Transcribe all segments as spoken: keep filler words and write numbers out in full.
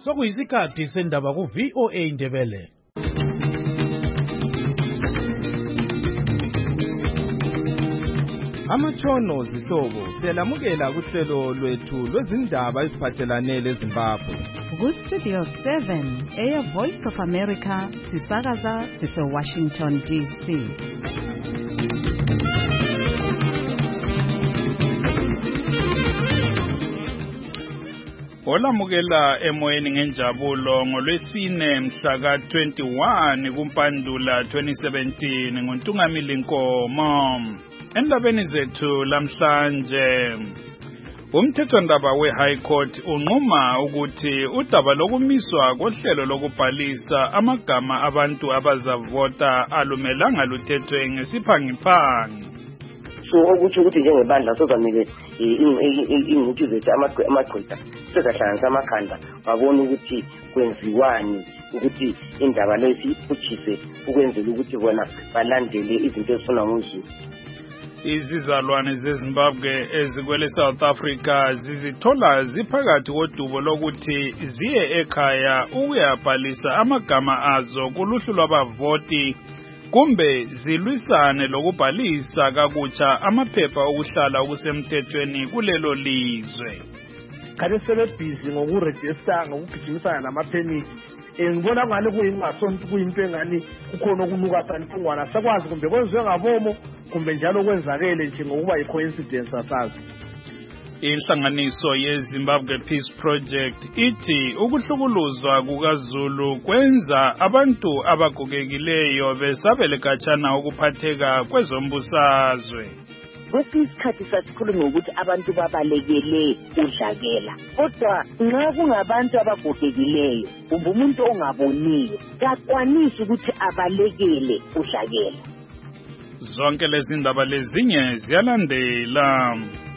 sokuyisikhathi sendaba ku V O A Ndebele. Amatshono zihlobo siyalamukela kuhlelo lwethu lwezindaba eziphathelane leZimbabwe. Ku-Studio seven, Air Voice of America, sisakaza sise-Washington D C. Olamukela emoyeni ngenjabulo ngolwesine mhla ka twenty-one kuMpandula twenty seventeen nguNtungamili Nkomo. Endabeni zethu lamhlanje umthethwandaba we-High Court unquma ukuthi udaba lokumiswa kohlelo lokubhalisa amagama abantu abazavota alumelanga luthethwe ngesiphangiphangi. So ukuthi ukuthi njengebandla sozamile ingcuthi zethu amagqwetha sezahlanganisa amakhanda babona ukuthi kwenziwani ukuthi indaba leyo siyiphutshise ukwenzela ukuthi bona balandele izinto ezifuna ngozulu. Izizalwane zeZimbabwe ezikwele South Africa zizithola ziphakathi kodubo lokuthi ziye ekhaya ukuyabhalisa amagama azo kuluhlu lwabavoti kumbe zilwisane lokubhalisa kakutsha amaphepha okuhlala okusemthethweni kulelo lizwe. Kade sebebhizi ngokuregister ngokugijimisana namaphemithi. Ngibona ngale kuyingasonto kuyinto engani kukhona okunuka sanhlungwana sakwazi kumbe kwenziwe ngabomo kumbe njalo kwenzakele nje ngokuba yi-coincidence asazi. Inhlanganiso yeZimbabwe Peace Project ithi ukuhlukuluzwa kukaZulu kwenza abantu abagogekileyo besabele khatshana ukuphatheka kwezombusazwe. Kwesinye isikhathi sasikhuluma ukuthi abantu babalekele udlakela, kodwa nxa kungabantu abagogekileyo kumbe umuntu ongaboniyo kakwanisi ukuthi abalekele udlakela. Zonke lezi ndaba lezinye ziyalandela.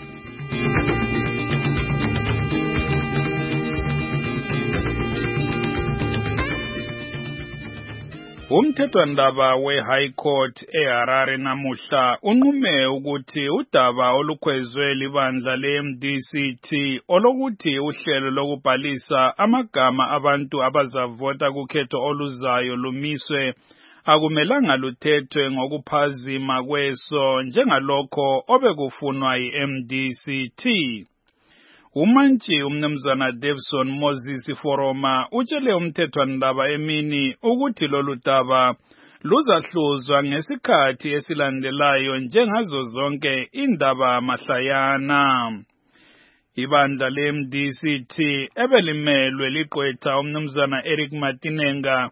Umthethwandaba we-High Court eHarare namuhla unqume ukuthi udaba olukhwezwe libandla le-M D C T olokuthi uhlelo lokubhalisa amagama abantu abazavota kukhetho oluzayo lumiswe akumelanga luthethwe ngokuphazima kweso njengalokho obekufunwa yi-M D C T. Umantshi umnumzana Davison Moses Foroma utshele umthethwandaba emini ukuthi lolu daba luzahluzwa ngesikhathi esilandelayo njengazo zonke indaba mahlayana. Ibandla le-M D C T ebelimelwe ligqwetha umnumzana Eric Matinenga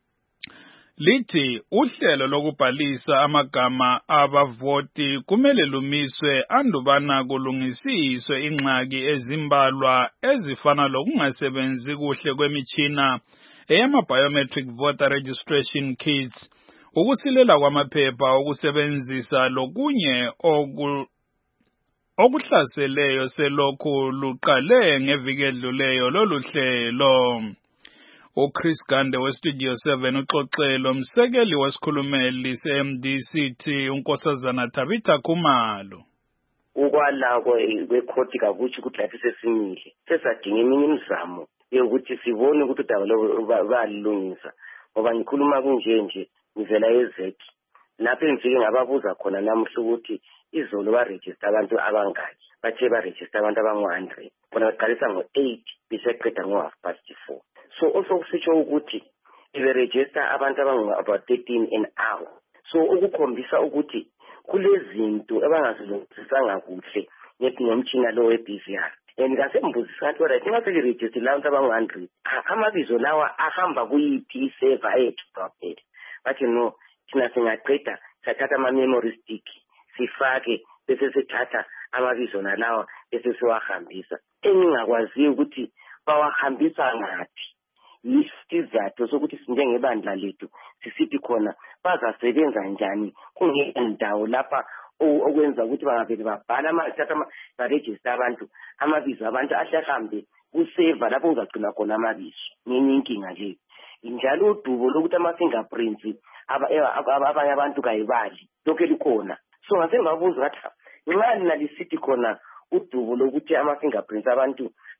lithi uhlelo lokubhalisa amagama abavoti kumele lumiswe andubana kulungisiswe ingxaki ezimbalwa ezifana lokungasebenzi kuhle kwemitshina eyama-biometric voter registration kits, ukusilela kwamaphepha okusebenzisa lokunye oku okuhlaseleyo selokhu luqale ngeviki edluleyo lolu hlelo. uChris Gande weStudio seven uxoxelo umsekeli wesikhulumeli se-M D C T unkosazana Tabitha Khumalo. Ukwala kwekhoti kakuthi ukuthi lapho sesimile sesadinga eminye imizamo yokuthi sibone ukuthi udaba lo balilungisa ngoba ngikhuluma kunje nje ngivela ezeki lapho engifike ngababuza khona namuhla ukuthi izolo baregister abantu abangaki bathe baregister abantu abangu one hundred bona baqalisa ngo eight biseqeda ngo half past four. So also kusitsho ukuthi iberegister abantu abangu about thirteen an hour. So ukukhombisa ukuthi kulezinto abangazilungisanga kuhle ngethi ngomtshina lo we-B V R. And ngasembuzisa ukuthi right ngase register abantu abangu one hundred amabizo lawa ahamba kuyiphi iserver yethu prophet. Bathi no thina singaqeda sathatha ama memory stick sifake bese sithatha amabizo nalawa bese siwahambisa. Engingakwazi ukuthi bawahambisa ngathi. Isizathu sokuthi sinjengebandla lethu sisithi khona bazasebenza njani kungendawo lapha okwenza ukuthi bangavele babhala amathatha baregister abantu amabizo abantu ahlahambe kuseva lapho uzagcina khona amabizo. Nini inkinga nje njalo udubo lokuthi ama-fingerprints abanye abantu kayibali lokho likhona. So ngase ngabuza ngathi nxa nalisithi khona udubo lokuthi ama-fingerprints abantu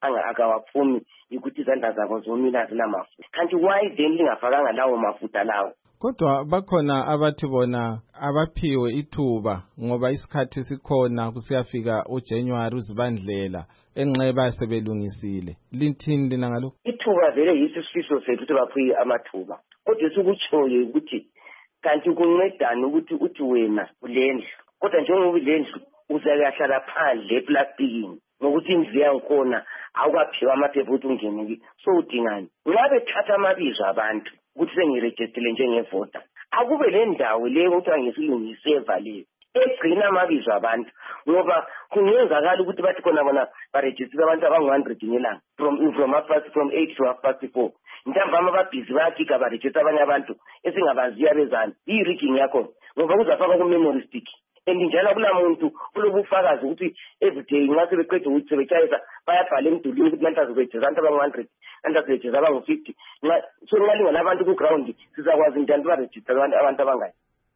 akawaphumi ukuthi izandla zabo zomile zinamafutha. Kanti why then lingafakanga lawo mafutha lawo? Kodwa bakhona abathi bona abaphiwe ithuba ngoba isikhathi sikhona kusiyafika uJanuary uzibandlela enxeba sebelungisile. Lithini lina ngalokho? Ithuba vele yisifiso sethu ukuthi baphiwe amathuba. Kodwa sikutshoyo ukuthi kanti kuncedana ukuthi uthi wena ulendlu. Kodwa njengoba ilendlu uzayahlala phandle eplastikini ngokuthi indlu yankhona awukaphiwa amaphepha ukuthi ungene. So udingani? Ngabe thatha amabizo abantu ukuthi sengirejistile njengevota. Akube le ndawo leyo kuthiwa ngesilungisi evaliwe egcina amabizo abantu ngoba kungenzakala ukuthi bathi khona bona barejistile abantu abangu one hundred ngelanga from from half past from eight to half past four. Ntambama babhizi bayakika barejista abanye abantu esingabaziya bezana. I-rigging yakho ngoba kuzafaka ku-memory stick. And njalo kula muntu kulobufakazi ukuthi everyday nxa sebeqeda ukuthi sebetshayisa bayabhala emdulini ukuthi nanti azobejeza abantu abangu one hundred nanti azobejeza abangu fifty. So nxalingana abantu ku-ground sizakwazi njani barejista abantu abangayi.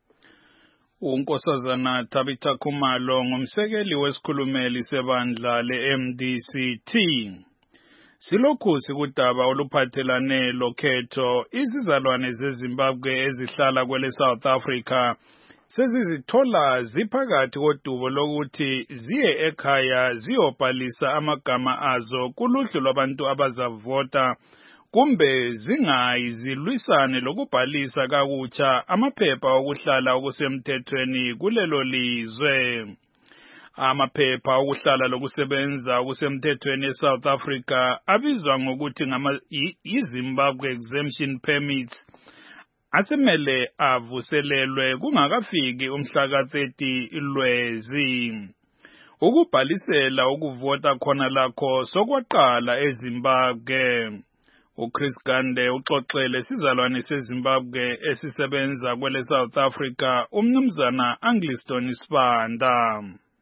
uNkosazana Tabitha Khumalo ngumsekeli wesikhulumeli sebandla le-M D C T. Silokhu sikudaba oluphathelane lokhetho izizalwane zeZimbabwe ezihlala kwele South Africa sezizithola ziphakathi kodubo lokuthi ziye ekhaya ziyobhalisa amagama azo kuluhlu lwabantu abazavota kumbe zingayi zilwisane lokubhalisa kakutsha amaphepha okuhlala okusemthethweni kulelo lizwe. Amaphepha okuhlala lokusebenza okusemthethweni eSouth Africa abizwa ngokuthi ngama iZimbabwe Exemption Permits asemele avuselelwe kungakafiki umhla ka thirty Lwezi. Ukubhalisela ukuvota khona lakho sokwaqala eZimbabwe. uChris Gande uxoxele sizalwane seZimbabwe esisebenza kwele South Africa umnumzana Angliston Sibanda.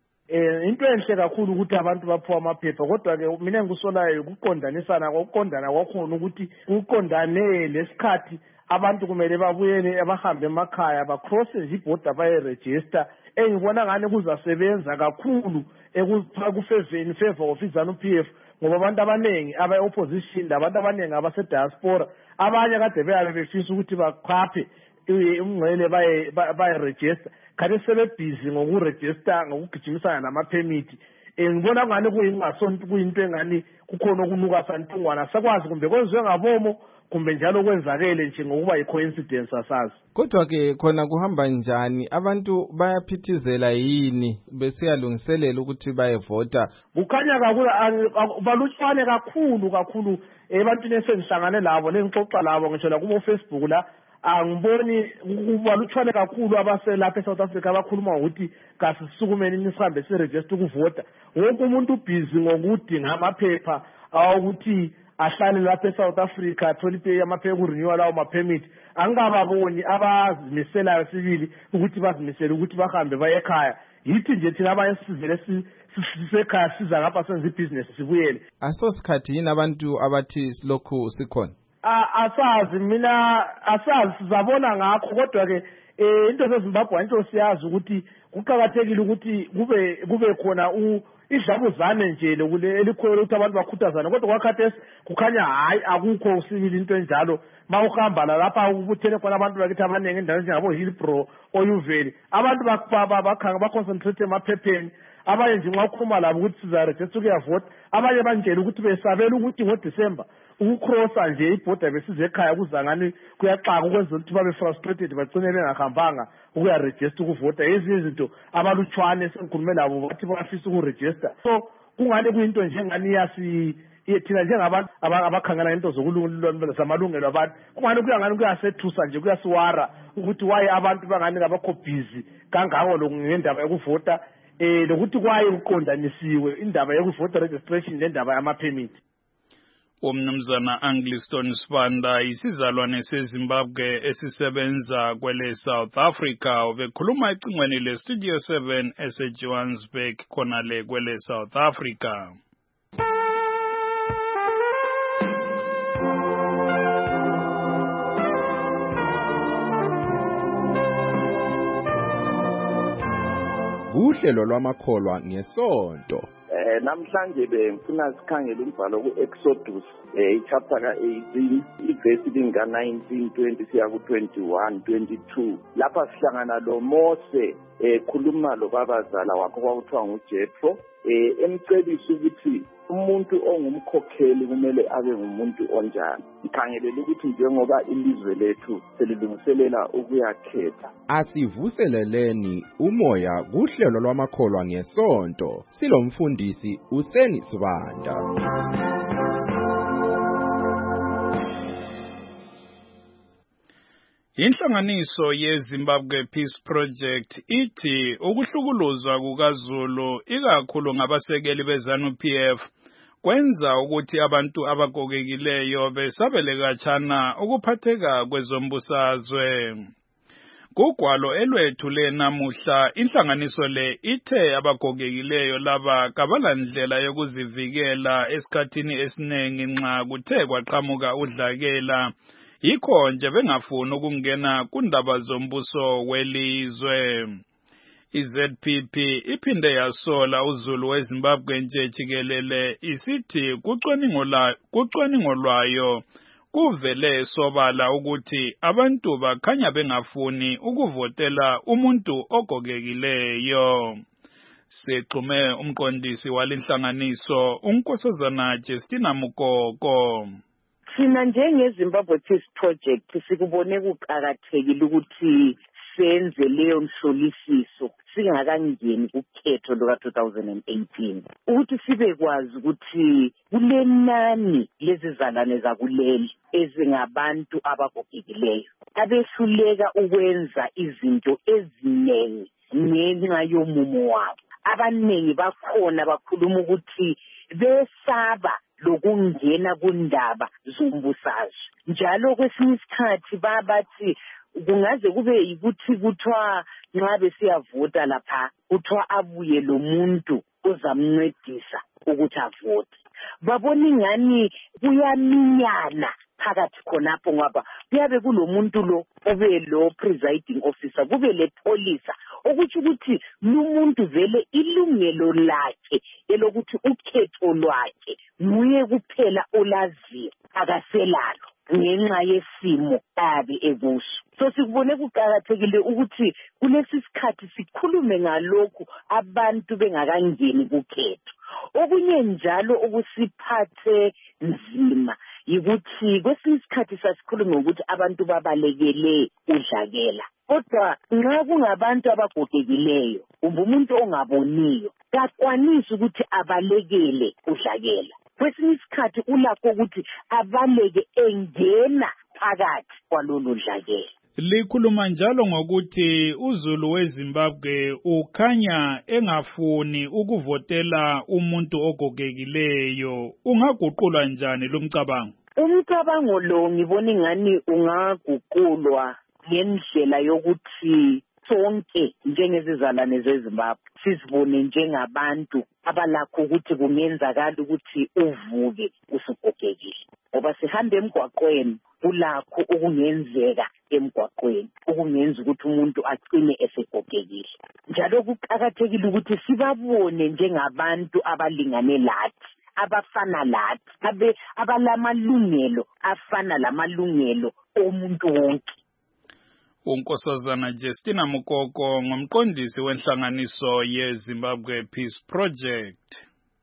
Eh into enhle kakhulu ukuthi abantu baphiwa amaphepha kodwa ke mina ngikusolayo ukuqondanisana ngokuqondana kwakhona ukuthi uqondane lesikhathi abantu kumele babuyele abahambe emakhaya ba cross iborder baye register. Engibona ngane kuzasebenza kakhulu ekufaveni favor of izanu P F ngoba abantu abanengi aba opposition abantu abanengi abase diaspora abanye kade beyabe befisa ukuthi baqhaphe umngcele baye baye register kade sebe busy ngokuregister ngokugijimisana nama permit. Ngibona ngane kuyingasonto kuyinto engani kukhona okunuka santungwana sakwazi kumbe kwenziwe ngabomo kumbe njalo kwenzakele nje ngokuba i-coincidence asazi. Kodwa ke khona kuhamba njani abantu bayaphithizela yini besiyalungiselela ukuthi bayevota? Kukhanya kakhulu balutshwane kakhulu kakhulu ebantwini esengihlangane labo lengixoxa labo ngisho la kubo Facebook la angiboni kubalutshwane kakhulu abaselapha eSouth Africa abakhuluma ukuthi kasisukumeni nisihambe siregister ukuvota. Wonke umuntu busy ngokudinga amaphepha awukuthi ahlale lapha eSouth Africa athole pay amaphepha kurenewal lawo ma-permit. Angababoni abazimiselayo sibili ukuthi bazimisele ukuthi bahambe baye ekhaya. Yithi nje thina abanye sizele sisekhaya siza ngapha senze ibusiness sibuyele. Asosikhathi yini abantu abathi silokhu sikhona? Asazi mina asazi sizabona ngakho kodwa ke into zeZimbabwe into siyazi ukuthi kuqhakathekile ukuthi kube kube khona u idlabuzane nje lokule elikhona ukuthi abantu bakhuthazana kodwa kwakhathesi kukhanya hayi akukho usibili into enjalo. Mawuhamba lapha ukubuthele khona abantu bakithi abaningi endaweni njengabo Hillbrow oUveli abantu bakhanga baconcentrate emaphepheni abanye nje nxa ukhuluma labo ukuthi sizaregister ukuyavota abanye banjela ukuthi besabela ukuthi ngoDisemba ukukrosa nje ibhoda besize ekhaya kuzangani kuyaxaka ukwenza ukuthi babe frustrated bagcine bengahambanga ukuyaregister ukuvota. Ezinye izinto abalutshwane sengikhulume labo bathi bafisa ukuregister. So kungani kuyinto njengani yasi thina njengabantu abakhangela into zokulungela zamalungelo abantu kungani kuyangani kuyasethusa nje kuyasiwara ukuthi waye abantu bangani ngabakho busy kangako lokungendaba yokuvota eh lokuthi kwaye uqondanisiwe indaba yokuvota registration nendaba yama permit. Umnumzana Angliston Sibanda isizalwane seZimbabwe esisebenza kwele South Africa bekhuluma ecingweni le Studio seven eseJohannesburg khona le kwele South Africa. Uhlelo lwamakholwa ngesonto. Eh namhlanje bengifuna sikhangele umbhalo ku-Exodus eh chapter ka-eighteen ivesi linga nineteen twenty siya ku-twenty-one twenty-two lapha sihlangana lo Mose eh khuluma lo babazala wakho kwakuthiwa nguJethro eh emcebisa ukuthi umuntu ongumkhokheli kumele abe ngumuntu onjani. Ngikhangelela ukuthi njengoba ilizwe lethu selilungiselela ukuyakhetha, asivuseleleni umoya kuhlelo lwamakholwa ngesonto. Silomfundisi uSeni Sibanda. Inhlanganiso yeZimbabwe Peace Project ithi ukuhlukuluzwa kukaZulu ikakhulu ngabasekeli beZanu P F kwenza ukuthi abantu abagogekileyo besabele kachana ukuphatheka kwezombusazwe. Kugwalo elwethu lenamuhla inhlanganiso le ithe abagogekileyo laba kabalandlela yokuzivikela esikhathini esiningi nxa kuthe kwaqhamuka udlakela. Yikho nje bengafuni ukungena kundaba zombuso welizwe. I-Z P P iphinde yasola uZulu weZimbabwe nje jikelele isithi kucwaningo lwayo kuvele sobala ukuthi abantu bakhanya bengafuni ukuvotela umuntu ogogekileyo. Sexhume umqondisi walenhlanganiso uNkosazana Justina Mukoko. Sina njengeZimbabwe Peace Project sikubone kuqhakathekile ukuthi senze leyo mhlolisiso singakangeni kukhetho luka two thousand eighteen ukuthi sibe kwazi ukuthi kulenani lezizalwane zakuleli ezingabantu abagogekileyo abehluleka ukwenza izinto ezinengi ngenxa yomumo wabo. Abanengi bakhona bakhuluma ukuthi besaba lokungena kundaba zombusazwe. Njalo kwesinye isikhathi babathi kungaze kube yikuthi kuthiwa nxa besiyavota lapha kuthiwa abuye lo muntu ozamncedisa ukuthi avote. Babona ingani kuyaminyana phakathi khonapho ngoba kuyabe kulomuntu lo obe lo presiding officer kube le police ukuthi ukuthi lumuntu vele ilungelo lakhe elokuthi ukhetho lwakhe nguye kuphela olaziyo akaselalo ngenxa yesimo abe ekuso. So sikubone kuqhakathekile ukuthi kulesi sikhathi sikhulume ngalokhu abantu bengakangeni kukhetho. Okunye njalo okusiphathe nzima yikuthi kwesinye isikhathi sasikhuluma ukuthi abantu babalekele udlakela. Kodwa nxa kungabantu abagogekileyo kumbe umuntu ongaboniyo kakwanisi ukuthi abalekele udlakela. Kwesinye isikhathi ulakho ukuthi abaleke engena phakathi kwalolu dlakela. Likhuluma njalo ngokuthi uZulu weZimbabwe ukhanya engafuni ukuvotela umuntu ogogekileyo. Ungaguqulwa njani lo mcabango? Umcabango lo ngibona ingani ungaguqulwa ngendlela yokuthi sonke njengezizalwane zeZimbabwe sizibone njengabantu abalakho ukuthi kungenzakala ukuthi uvuke usugogekile. Ngoba sihambe emgwaqweni kulakho okungenzeka emgwaqweni okungenza ukuthi umuntu agcine esegogekile. Njalo kuqhakathekile ukuthi sibabone njengabantu abalingane lathi, abafana lathi, abe abalamalungelo afana lamalungelo omuntu wonke. uNkosazana Justina Mukoko ngumqondisi wenhlanganiso yeZimbabwe Peace Project.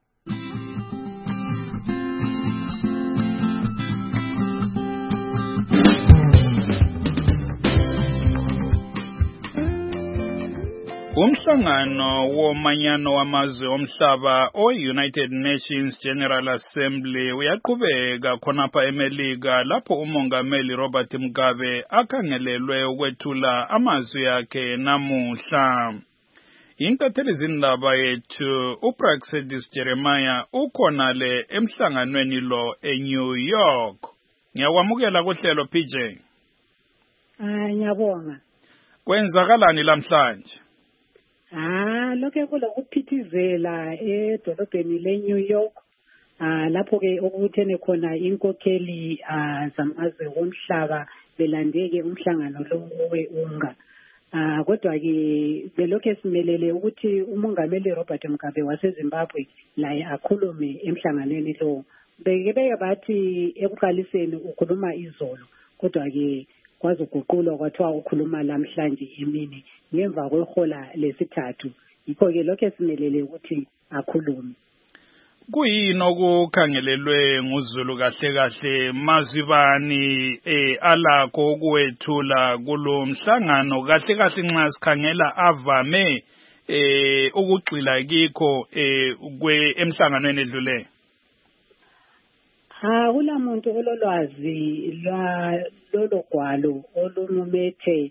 Umhlangano womanyano wamazwe omhlaba o-United Nations General Assembly uyaqhubeka khonapha eMelika lapho umongameli Robert Mugabe akhangelelwe ukwethula amazwi akhe namuhla. Intatheli zindaba yethu uPraxedis Jeremiah ukhona le emhlanganweni lo eNew York. Ngiyakwamukela kuhlelo P J. Ah ngiyabonga. Kwenzakalani lamhlanje? Ah lokho kulokuphithizela edolobheni leNew York ah lapho ke okuthene khona inkokheli ah zamazwe omhlaba belandeke umhlangano lo weUNGA Ah kodwa ke belokhu esimelele ukuthi umongameli Robert Mugabe waseZimbabwe la akhulume emhlanganweni lo. Beke beke bathi ekuqaliseni ukhuluma izolo kodwa ke kwazi ukuguqulwa kwathiwa ukhuluma namhlanje emini ngemva kwehola lesithathu. Yikho ke lokho esimelele ukuthi akhulume. Kuyini okukhangelelwe nguZulu kahle kahle mazibani eh alakho ukuwethula kulomhlangano kahle kahle nxa sikhangela avame eh ukugxila kikho eh kwe emhlanganweni edlule? Ha kulamuntu ololwazi lwa lolo gwalo olumumethe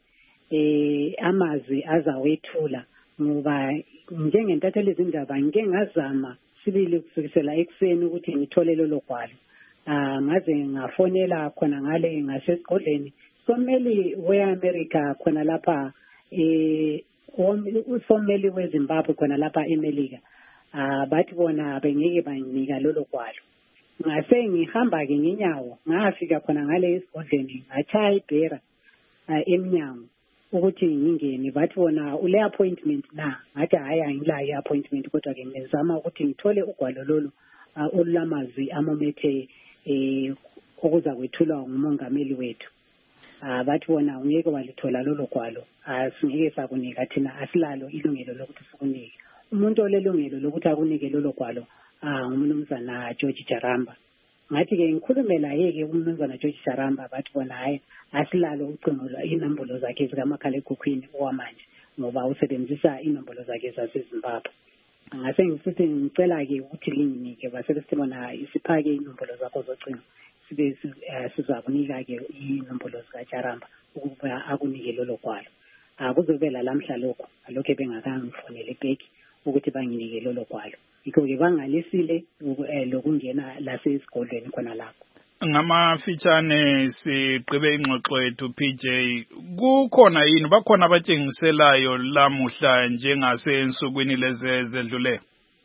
eh amazwi azawethula ngoba njengentatheli izindaba ngike ngazama sibili kusukisela ekseni ukuthi ngithole lolo gwalo. Ah ngaze ngafonela khona ngale ngasesigodleni someli weAmerica khona lapha eh usomeli weZimbabwe khona lapha eMelika. Ah bathi bona bengeke banika lolo gwalo. Ngase ngihamba ke ngenyawo ngafika khona ngale esigodleni ngachaya ibhera eminyango ukuthi ngingene bathi bona ule appointment na ngathi hayi angila i appointment kodwa ke ngizama ukuthi ngithole ugwalo lolu olulamazwi amomethe eh okuza kwethulwa ngumongameli wethu. Ah bathi bona ungeke walithola lolu gwalo asingeke sakunika thina asilalo ilungelo lokuthi sikunike. Umuntu olelungelo lokuthi akunike lolu gwalo ah umnumzana George Jaramba. Ngathi ke ngikhulumela yeke umnumzana George Jaramba bathi bona hayi asilalo ucingo inombolo zakhe zikamakhala ekhukhwini okwamanje ngoba usebenzisa inombolo zakhe zaseZimbabwe. Ngase ngisithi ngicela ke ukuthi linginike basebenzise bona isiphake inombolo zakho zocingo sibe sizakunika ke inombolo zika Jaramba ukuba akunike lolo gwalo. Akuzobela lamhla lokho alokho bengakangifonele ibheki ukuthi banginike lolo gwalo. Yikho ke bangalisile lokungena lasesigodlweni khona lapho. Ngamafitshane siqibe ingxoxo yethu P J, kukhona yini bakhona abatshengiselayo lamuhla njengasensukwini lezi zedlule?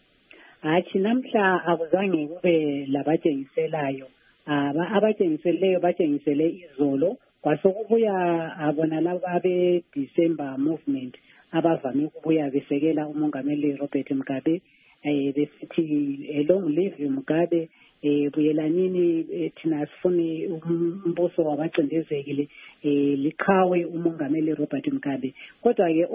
Hayi namhla akuzange kube labatshengiselayo. Aba abatshengiseleyo batshengisele izolo kwasokubuya abona laba abe December movement abavame ukubuya besekela umongameli Robert Mugabe eh besithi long live Mugabe eh buyelanini thina sifuni umbuso wabacindezekile eh liqhawe umongameli Robert Mugabe. Kodwa ke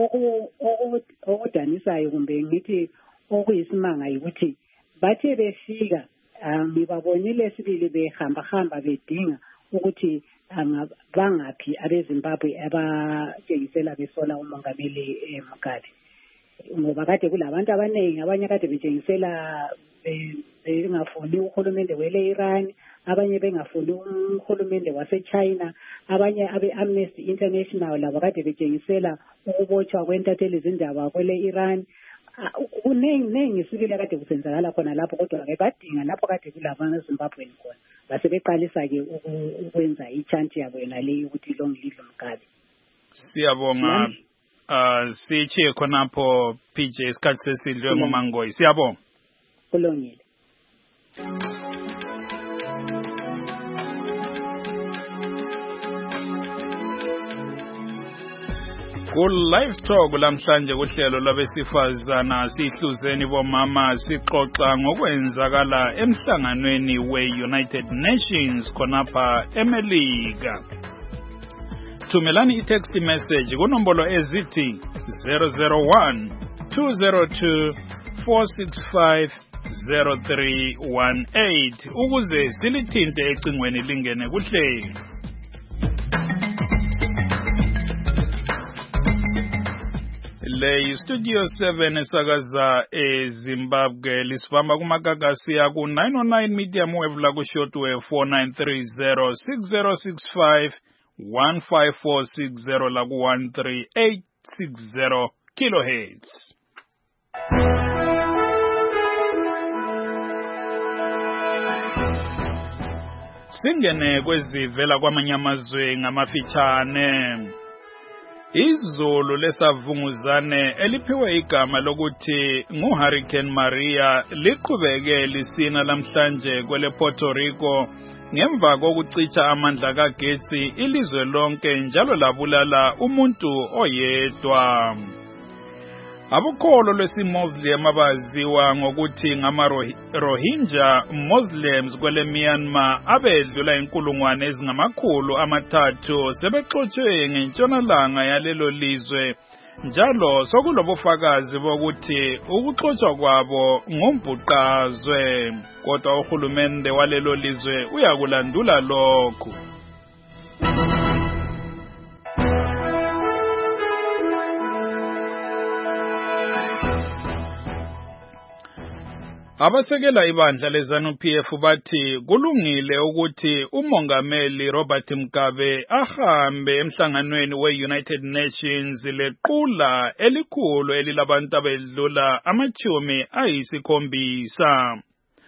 okudanisayo kumbe ngithi okuyisimanga ukuthi bathe befika ngibabonile sibili behamba hamba bedinga ukuthi bangaphi abeZimbabwe abatshengisela besola umongameli Mugabe. Ngoba kade kulabantu abaningi abanye kade betshengisela bengafuni uhulumende wele Iran, abanye bengafuni uhulumende waseChina, abanye abe Amnesty International labo kade betshengisela ukubotshwa kwentatheli izindaba kwele Iran. Kunengi nengi sibili kade kusenzakala khona lapho kodwa ke badinga lapho kade kulabana eZimbabwe khona base beqalisa ke ukwenza ichanti yabo yona le ukuthi long live Mugabe. Siyabonga. Uh siche khonapho P J isikhathi sesidlwe ngomangoyi. Siyabonga. Kulungile. Ku live talk lamhlanje kuhlelo lwabesifazana sihluzeni bomama sixoxa ngokwenzakala emhlanganweni we-United Nations khonapha eMelika. Thumelani i-text message kunombolo ezithi zero zero one two zero two four six five zero three one eight ukuze silithinte ecingweni lingene kuhlelo. Le Studio seven esakaza eZimbabwe lisifamba kumakakasi ya ku nine oh nine medium wave la ku shortwave four nine three zero six zero six five one five four six zero la ku one three eight six zero kilohertz. Singene kwezivela kwamanye amazwe ngamafitshane. Izulu lesavunguzane eliphiwe igama lokuthi nguHurricane Maria liqhubeke lisina namhlanje kwele Puerto Rico ngemva kokucitsha amandla kagetsi ilizwe lonke njalo labulala umuntu oyedwa. Abukholo lwesiMuslim abaziwa ngokuthi ngama-Rohingya Muslims kwele Myanmar abedlula inkulungwane ezingamakhulu amathathu sebexotshwe ngentshonalanga yalelo lizwe njalo sokulobufakazi bokuthi ukuxotshwa kwabo ngumbhuqazwe kodwa uhulumende walelo lizwe uyakulandula lokhu. Abasekela ibandla leZANU-P F bathi kulungile ukuthi umongameli Robert Mugabe ahambe emhlanganweni we-United Nations lequla elikhulu elilabantu abedlula amachumi ayisikhombisa.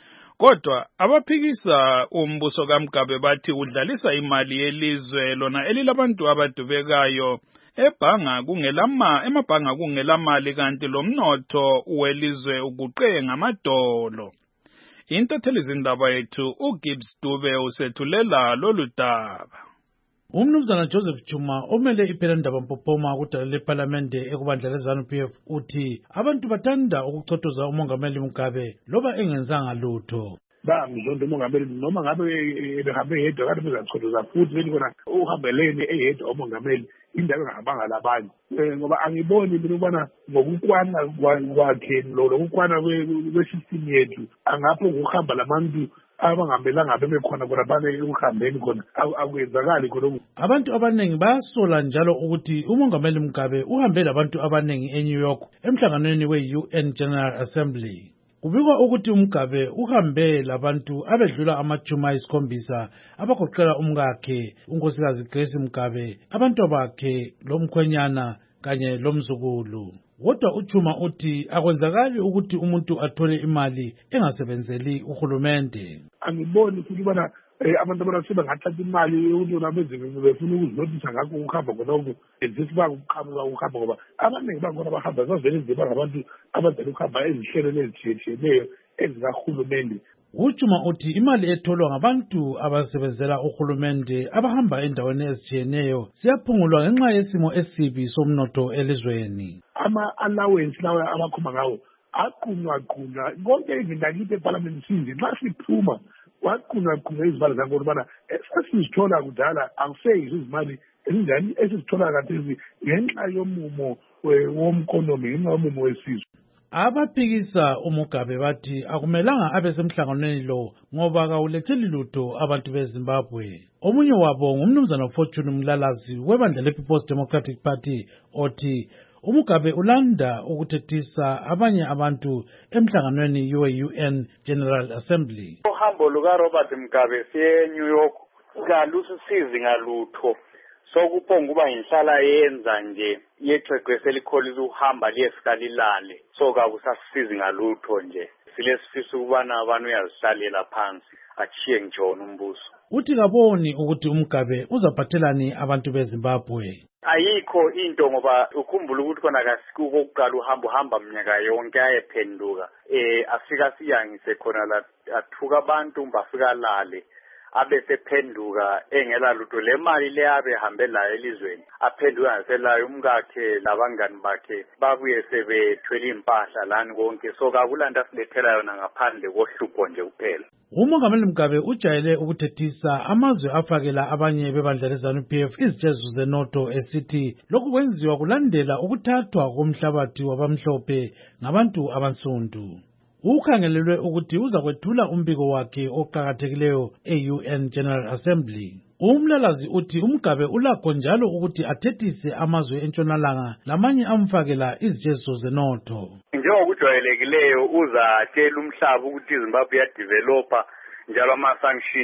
Kodwa abaphikisa umbuso kaMugabe bathi udlalisa imali yelizwe lona elilabantu abadubekayo ebhanga kungelama emabhanga kungelamali kanti lomnotho welizwe uguqe ngamadolo. Intatheli zindaba yethu uGibbs Dube usethulela lolu daba. Umnumzana Joseph Chuma omele iPhelandaba Mpophoma kudala leParlamente ekubandla leZANU-P F uthi abantu bathanda ukuchothoza umongameli Mugabe loba engenzanga lutho. Bamzondo umongameli noma ngabe ebehambe yedwa kanti bezachothoza futhi belikona uhambeleni eyedwa umongameli indaba engabanga labanye ngoba angiboni mina ubona ngokukwana kwakhe lo lokukwana kwesystem yethu angapho ukuhamba labantu abangambelanga bebekhona bona bane ukuhambeni khona akwenzakali khona. Abantu abanengi bayasola njalo ukuthi umongameli Mugabe uhambe labantu abanengi eNew York emhlanganweni we-U N General Assembly. Kubikwa ukuthi uMugabe uhambe labantu abedlula amachumi ayisikhombisa abagoqela umkakhe unkosikazi Grace Mugabe, abantu bakhe lomkhwenyana kanye lomzukulu. Kodwa uChuma uthi akwenzakali ukuthi umuntu athole imali engasebenzeli uhulumende. Angiboni futhi ubana abantu abasebe ngathatha imali ukuthi nabezwe befuna ukuzinothisa ngakho ukuhamba konke ezisiba ukuqhamuka ukuhamba ngoba abaningi bangona bahamba bavele nje bangabantu abadala ukuhamba ezihlelweni ezithiyetshiyeneyo ezikahulumende. uChuma uthi imali etholwa ngabantu abasebenzela uhulumende abahamba endaweni ezithiyetshiyeneyo siyaphungulwa ngenxa yesimo esibi somnotho elizweni. Ama-allowance lawa abakhuma ngawo aqunywa qunywa konke izinto akithi eParliament sinje nxa siphuma waqunywa qunywa izimali zankolo ubana esizithola kudala akuseyizo izimali ezinjani esizithola kathesi ngenxa yomumo womkonomi ngenxa yomumo wesizwe. Abaphikisa uMugabe bathi akumelanga abe semhlanganweni lo ngoba kawuletheli lutho abantu beZimbabwe. Omunye wabo ngumnumzana Fortune Mlalazi webandla lePeople's Democratic Party othi uMugabe ulanda ukuthethisa abanye abantu emhlanganweni we-U N General Assembly. Uhambo luka Robert Mugabe siye New York kalusizi ngalutho sokuphonga kuba inhlala yenza nje yexhegwese elikholisa uhamba liyefikalilale so kakusasizi ngalutho nje silesifisa ukubana abantu uyazihlalela phansi achiye ngijona umbuso. Uthi kaboni ukuthi uMugabe uzaphathelani abantu beZimbabwe. Ayikho into ngoba ukhumbula ukuthi kona kasikuko ukuqala uhamba uhamba mnyaka yonke ayephenduka eh afika siyangise khona la athuka abantu bafika lale abesephenduka engela lutho le mali le abe hambe la elizweni aphenduka ngaselayo umkakhe labangani bakhe babuye sebethwele impahla lani konke so kakulanda silethela yona ngaphandle kohlupho nje kuphela. uMongameli Mugabe ujayele ukuthethisa amazwe afakela abanye bebandla leZANU-P F izijezu zenotho esithi lokhu kwenziwa kulandela ukuthathwa komhlabathi wabamhlophe ngabantu abansundu. Ukhangelelwe ukuthi uzakwethula umbiko wakhe oqhakathekileyo e-U N General Assembly. Umlalazi uthi uMugabe ulakho njalo ukuthi athethise amazwe entshonalanga lamanye amfakela izijezu zenotho. Njengokujwayelekileyo uzatshela umhlaba ukuthi iZimbabwe iyadevelopa njalo ama-sanction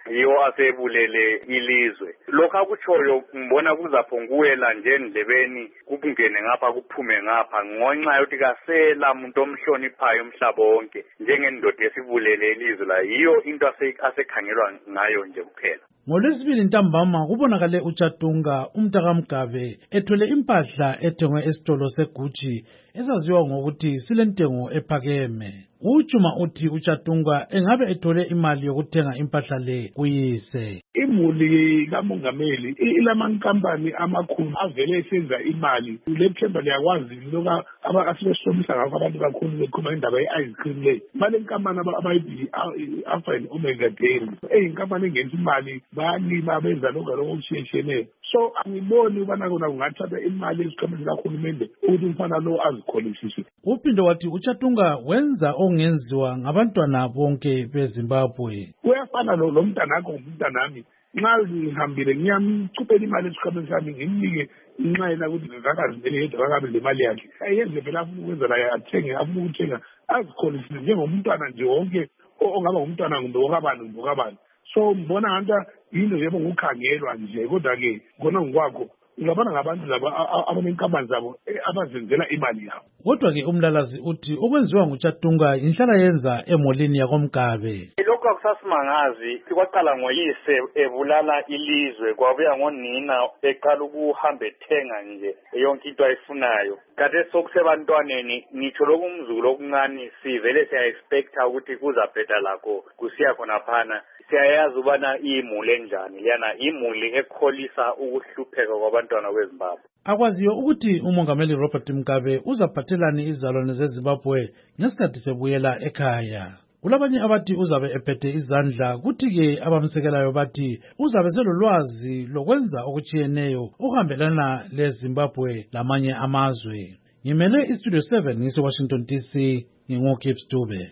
yiwo asebulele ilizwe. Lokho akutshoyo ngibona kuzaphonguwela nje endlebeni kubungene ngapha kuphume ngapha ngonxa yokuthi kasela umuntu omhloniphayo umhlaba wonke njengendoda esibulele ilizwe la yiyo into asekhangelwa ngayo nje kuphela. NgoLwesibili ntambama kubonakale uChatunga umntakaMgabe ethwele impahla ethengwe esitolo seGucci esaziwa ngokuthi silentengo ephakeme. Uchuma uthi uChatunga engabe ethole imali yokuthenga impahla le kuyise. Imuli kamongameli ilamankampani amakhulu avele esenza imali. Le themba liyakwazi lokho abasebesomisa ngakho abantu kakhulu bekhuluma indaba ye-ice cream le. Manje inkampani abayibili Alpha and Omega Dairy eyinkampani engenza imali bayalima benza lokho okushiyeshiyene. So angiboni ubana kona kungathatha imali eziqhamuka zikahulumende ukuthi umfana lo azikholisiswe. Uphinde wathi uChatunga wenza ongenziwa ngabantwana bonke beZimbabwe. Uyafana lo lo mntanakho umntanami nxa ngihambile ngiyamchupela imali esiqhamuka sami ngimnike inxayela ukuthi ngakazimele yedwa akabe le mali yakhe ayenze phela afuna ukwenza la athenge afuna ukuthenga azikholisiswe njengomntwana nje wonke ongaba ngumntwana ngumbe okabani ngumbe okabani. So mbona nganta yini yebo ngukhangelwa nje kodwa-ke khona ngokwakho ungabona ngabantu laba abanenkampani zabo abazenzela imali yabo. Kodwa-ke umlalazi uthi okwenziwa nguChatunga inhlala yenza emolini yakoMgabe. Lokho akusasimangazi kwaqala ngoyise ebulala ilizwe kwabuya ngonina eqala ukuhamba ethenga nje yonke into ayifunayo. Kade sokusebantwaneni ngitsho lokumzulu okuncane sivele siya-expecta ukuthi kuzabheda lakho kusiya khona phana. Siyayazi ubana imuli enjani liyana imuli ekholisa ukuhlupheka kwabantwana beZimbabwe. Akwaziyo ukuthi umongameli Robert Mugabe uzaphathelani izalwane zeZimbabwe ngesikhathi sebuyela ekhaya. Kulabanye abathi uzabe ephethe izandla kuthi-ke abamsekelayo bathi uzabe selolwazi lokwenza okutshiyeneyo okuhambelana leZimbabwe lamanye amazwe. Ngimele iStudio seven ngise-Washington D C ngingu-Gibbs Dube.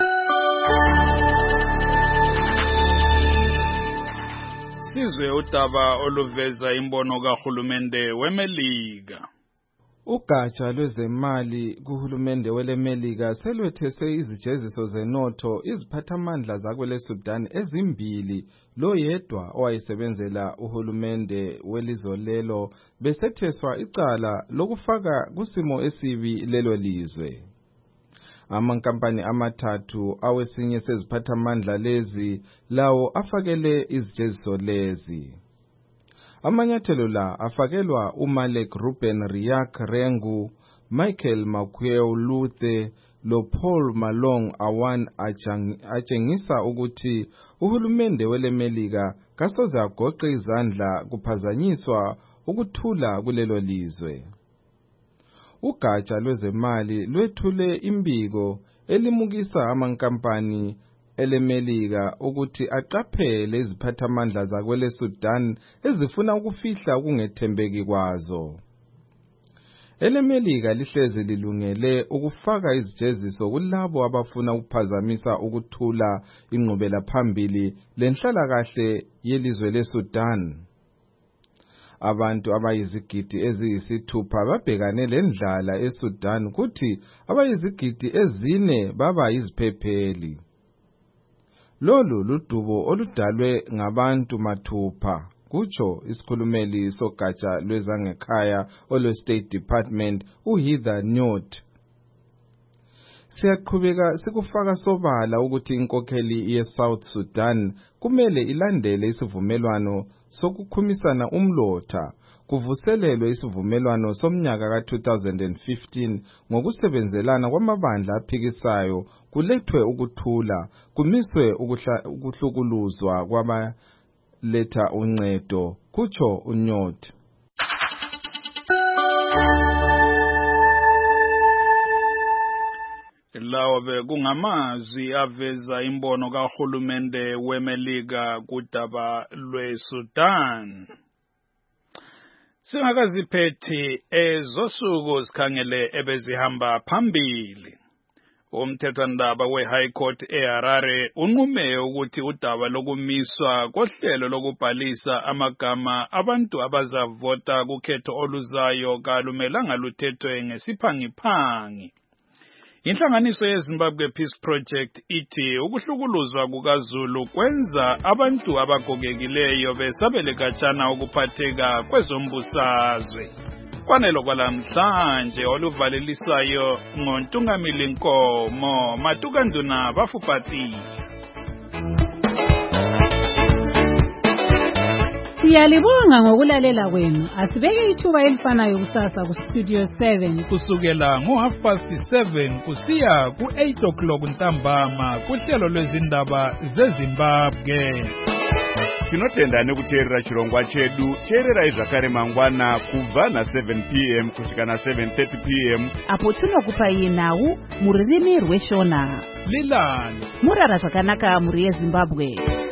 Sizwe udaba oluveza imbono kahulumende weMelika. Ugatsha lwezemali kuhulumende weleMelika selwethese izijeziso zenotho iziphathamandla zakwele Sudan ezimbili lo yedwa owayesebenzela uhulumende welizwe lelo besetheswa icala lokufaka kusimo esibi lelo lizwe. Amankampani amathathu awesinye seziphathamandla lezi lawo afakele izijeziso lezi. Amanyathelo la afakelwa uMalek Ruben Riak Rengu, Michael Makweo Luthe lo Paul Malong Awan atshengisa ukuthi uhulumende weleMelika kasoze agoqe izandla kuphazanyiswa ukuthula kulelo lizwe. Ugatsha lwezemali lwethule imbiko elimukisa amankampani eleMelika ukuthi aqaphele iziphathamandla zakwele Sudan ezifuna ukufihla ukungethembeki kwazo. EleMelika lihlezi lilungele ukufaka izijeziso kulabo abafuna ukuphazamisa ukuthula inqubela phambili lenhlalakahle yelizwe leSudan. Abantu abayizigidi eziyisithupha babhekane lendlala eSudan kuthi abayizigidi ezine baba yiziphepheli. Lolu ludubo oludalwe ngabantu mathupha, kutsho isikhulumeli sogatsha lwezangekhaya olwe State Department uHeather Nauert. Siyaqhubeka sikufaka sobala ukuthi inkokheli ye-South Sudan kumele ilandele isivumelwano sokukhumisana umlotha kuvuselelwe isivumelwano somnyaka ka two thousand fifteen ngokusebenzelana kwamabandla aphikisayo kulethwe ukuthula kumiswe ukuhlukuluzwa kwabaletha uncedo, kutsho uNauert. Lawo bekungamazwi aveza imbono kahulumende weMelika kudaba lweSudan. Singakaziphethi ezosuku sikhangele ebezihamba phambili. Umthethwandaba we-High Court eHarare unqume ukuthi udaba lokumiswa kohlelo lokubhalisa amagama abantu abazavota kukhetho oluzayo kalumelanga luthethwe ngesiphangiphangi. Inhlanganiso yeZimbabwe Peace Project ithi ukuhlukuluzwa kukaZulu kwenza abantu abagogekileyo besabele khatshana ukuphatheka kwezombusazwe. Kwanelo kwalamhlanje oluvalelisayo ngoNtungamili Nkomo Matukanduna Bafupati. Siyalibonga ngokulalela kwenu. Asibeke ithuba elifanayo kusasa ku Studio seven kusukela ngo half past seven kusiya ku eight o'clock ntambama kuhlelo lwezindaba zeZimbabwe. Tinotenda nekuteerera chirongwa chedu. Teererai zvakare mangwana kubva na seven p m kusvika na seven thirty p m apo tinokupa nawu mururimi rweshona. Lilani murara zvakanaka muri yeZimbabwe.